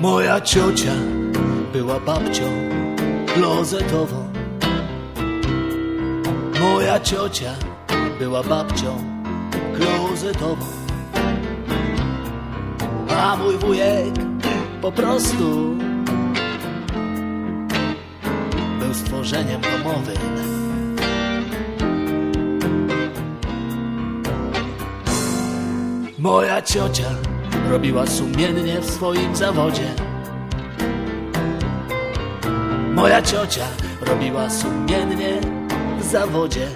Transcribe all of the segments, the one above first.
Moja ciocia była babcią klozetową. Moja ciocia była babcią klozetową. A mój wujek po prostu był stworzeniem domowym. Moja ciocia robiła sumiennie w swoim zawodzie. Moja ciocia robiła sumiennie w zawodzie.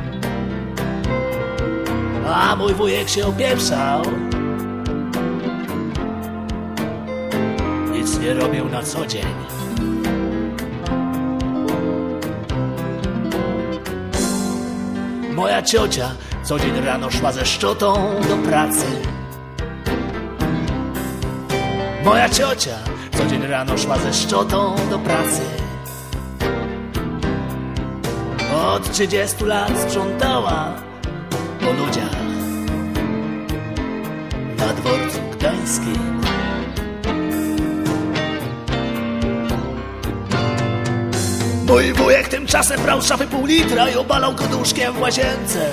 A mój wujek się opieprzał. Nic nie robił na co dzień. Moja ciocia co dzień rano szła ze szczotą do pracy. Moja ciocia co dzień rano szła ze szczotą do pracy. Od 30 lat sprzątała po ludziach na dworcu gdańskim. Mój wujek tymczasem brał z szafy pół litra i obalał go duszkiem w łazience.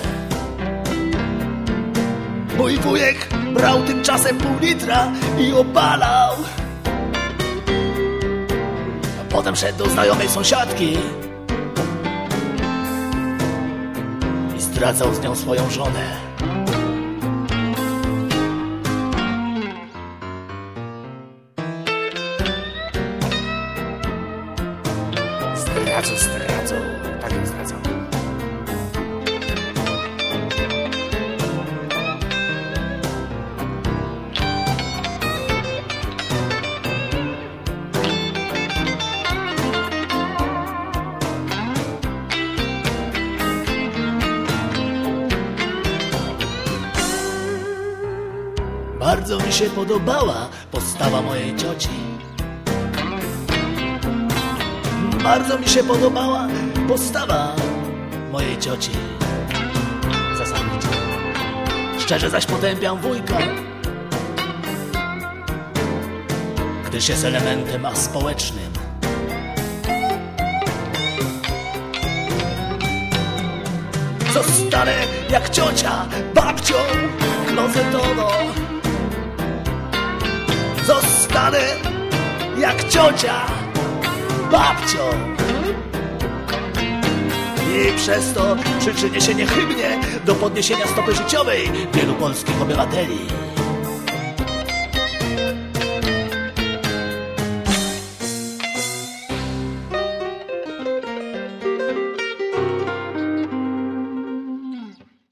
Mój wujek brał tymczasem pół litra i obalał. A potem szedł do znajomej sąsiadki i zdradzał z nią swoją żonę. Zdradzał, tak ją zdradzał. Bardzo mi się podobała postawa mojej cioci. Bardzo mi się podobała postawa mojej cioci. Zasadniczo. Szczerze zaś potępiam wujka, gdyż jest elementem aspołecznym. Zostanę jak ciocia babcią klozetową. Zostanę jak ciocia babcią. I przez to przyczynię się niechybnie do podniesienia stopy życiowej wielu polskich obywateli.